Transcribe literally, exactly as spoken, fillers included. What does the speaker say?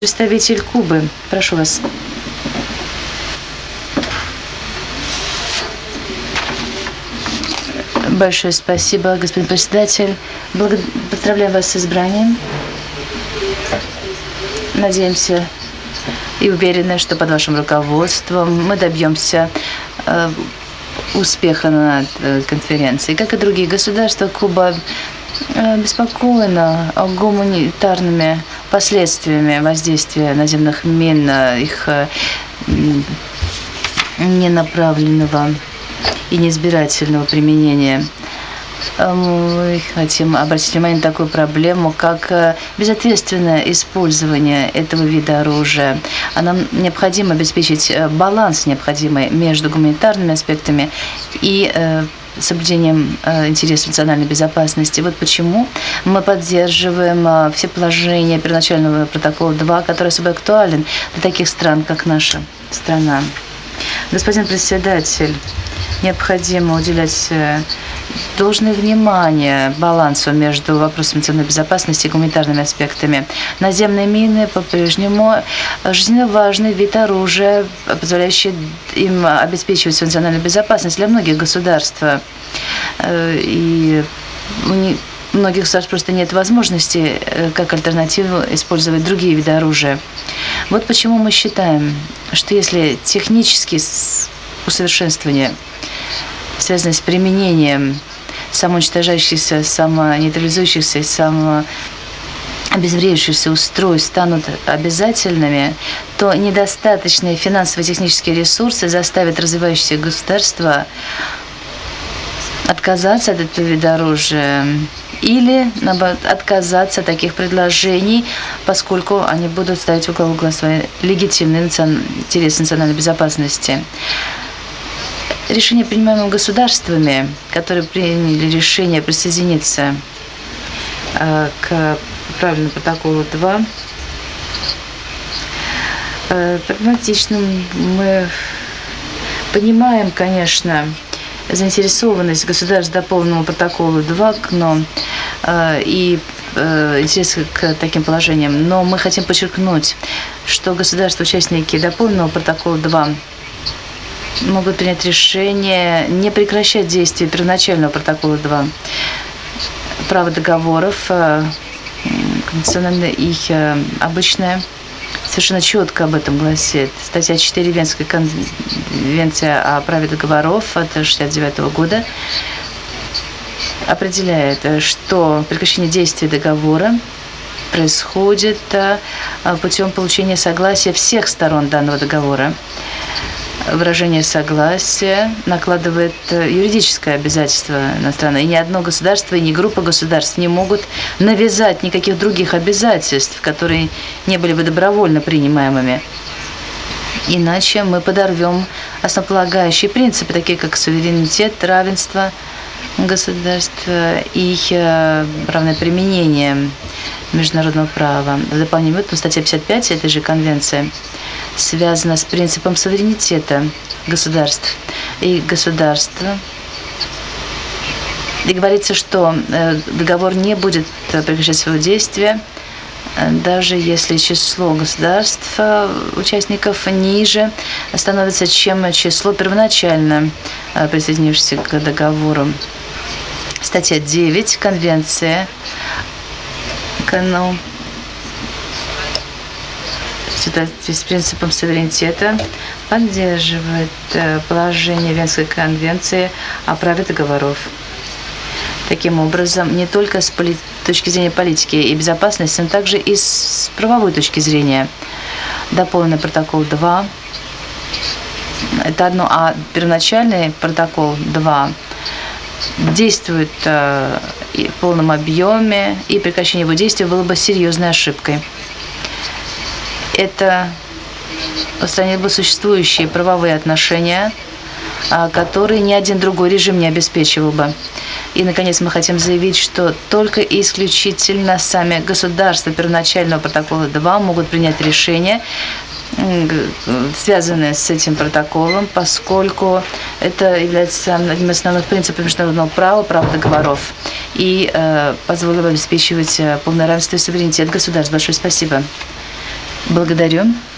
Представитель Кубы, прошу вас. Большое спасибо, господин председатель. Благо... Поздравляю вас с избранием. Надеемся и уверены, что под вашим руководством мы добьемся э, успеха на э, конференции. Как и другие государства, Куба э, беспокоена гуманитарными последствиями воздействия наземных мин, их э, ненаправленного и неизбирательного применения. Мы хотим обратить внимание на такую проблему, как безответственное использование этого вида оружия. А нам необходимо обеспечить баланс, необходимый между гуманитарными аспектами и соблюдением интересов национальной безопасности. Вот почему мы поддерживаем все положения первоначального протокола два, который особо актуален для таких стран, как наша страна. Господин председатель, необходимо уделять должное внимание балансу между вопросами национальной безопасности и гуманитарными аспектами. Наземные мины по-прежнему жизненно важный вид оружия, позволяющий им обеспечивать свою национальную безопасность для многих государств. И у многих государств просто нет возможности как альтернативу использовать другие виды оружия. Вот почему мы считаем, что если технические усовершенствования, связанные с применением самоуничтожающихся, самонейтрализующихся, самообезвреживающихся устройств станут обязательными, то недостаточные финансово-технические ресурсы заставят развивающиеся государства отказаться от этого вида оружия или, наоборот, отказаться от таких предложений, поскольку они будут ставить во главу угла свои легитимные интересы национальной безопасности. Решения, принимаемые государствами, которые приняли решение присоединиться э, к правильному протоколу два, э, прагматичным. Мы понимаем, конечно, заинтересованность государств до полного протокола два, но э, и э, интерес к таким положениям. Но мы хотим подчеркнуть, что государства-участники до полного протокола два могут принять решение не прекращать действие первоначального протокола два. Право договоров, конституционно их обычное, совершенно четко об этом гласит. Статья четыре Венской конвенции о праве договоров от шестьдесят девятого года определяет, что прекращение действия договора происходит путем получения согласия всех сторон данного договора. Выражение согласия накладывает юридическое обязательство на страну. И ни одно государство, и ни группа государств не могут навязать никаких других обязательств, которые не были бы добровольно принимаемыми. Иначе мы подорвем основополагающие принципы, такие как суверенитет, равенство государств и равное применение международного права. В дополнение к этому статья пятьдесят пять этой же конвенции связана с принципом суверенитета государств. И государства. И говорится, что договор не будет прекращать свое действие, даже если число государств, участников, ниже становится, чем число первоначально присоединившихся к договору. Статья девять Конвенции КНО с принципом суверенитета поддерживает положение Венской конвенции о праве договоров. Таким образом, не только с точки зрения политики и безопасности, но также и с правовой точки зрения. Дополненный протокол два – это одно, а первоначальный протокол два действует в полном объеме, и прекращение его действия было бы серьезной ошибкой. Это устранило бы существующие правовые отношения, которые ни один другой режим не обеспечивал бы. И, наконец, мы хотим заявить, что только и исключительно сами государства первоначального протокола два могут принять решения, связанные с этим протоколом, поскольку это является одним из основных принципов международного права, права договоров, и э, позволило обеспечивать полное равенство и суверенитет государств. Большое спасибо. Благодарю.